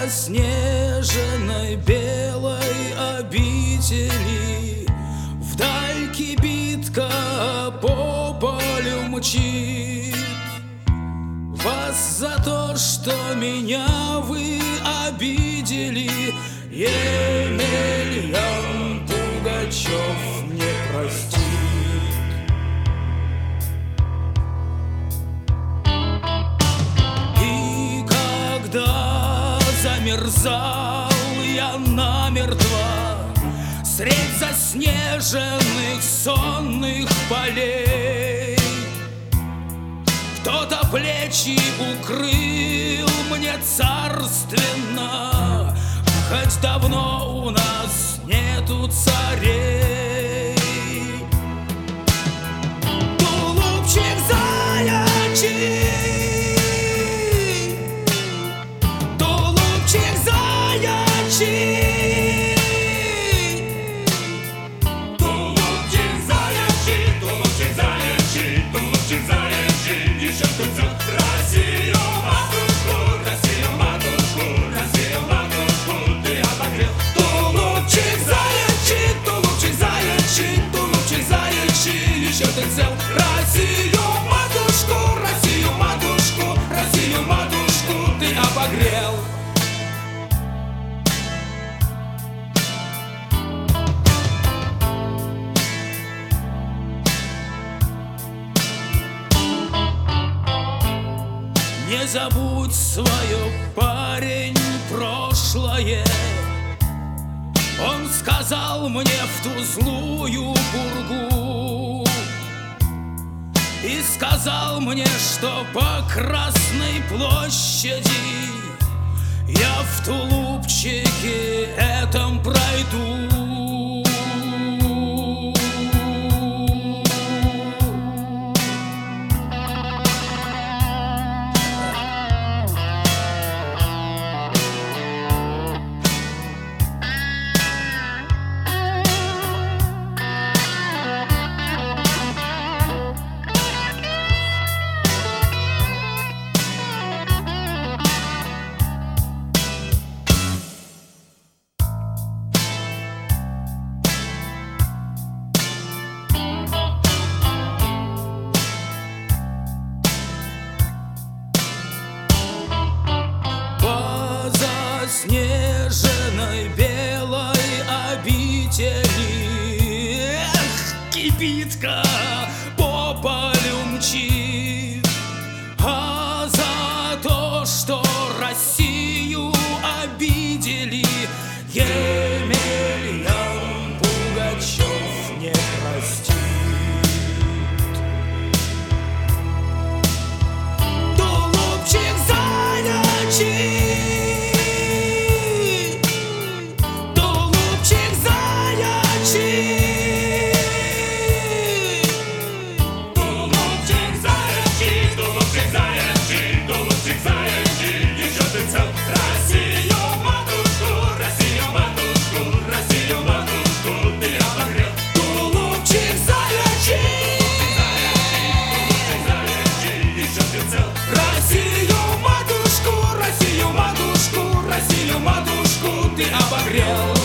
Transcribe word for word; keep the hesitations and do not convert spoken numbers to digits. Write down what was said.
заснеженной белой обители вдаль кибитка по полю мчит. Вас за то, что меня вы обидели, Емельян Пугачев не простит. И когда замерзал я намертво средь заснеженных сонных полей, кто-то плечи укрыл мне царственно, хоть давно у нас нету царей. Тулупчик заячий, тулупчик заячий, тулупчик заячий, тулупчик заячий, тулупчик заячий, еще тут Россию матушку, Россию матушку, Россию матушку ты обогрел. тулупчик заячий, тулупчик заячий, тулупчик заячий, еще ты цел. Россию матушку, Россию матушку, Россию матушку ты обогрел. Не забудь свое, парень, прошлое. Он сказал мне в ту злую пургу, и сказал мне, что по Красной площади я в тулупчике этом пройду. Заснеженной белой обители, эх, кибитка по полю мчит. А за то, что Россию обидели, Емельян Пугачев не простит. Тулупчик заячий, Россию матушку, Россию матушку ты обогрел.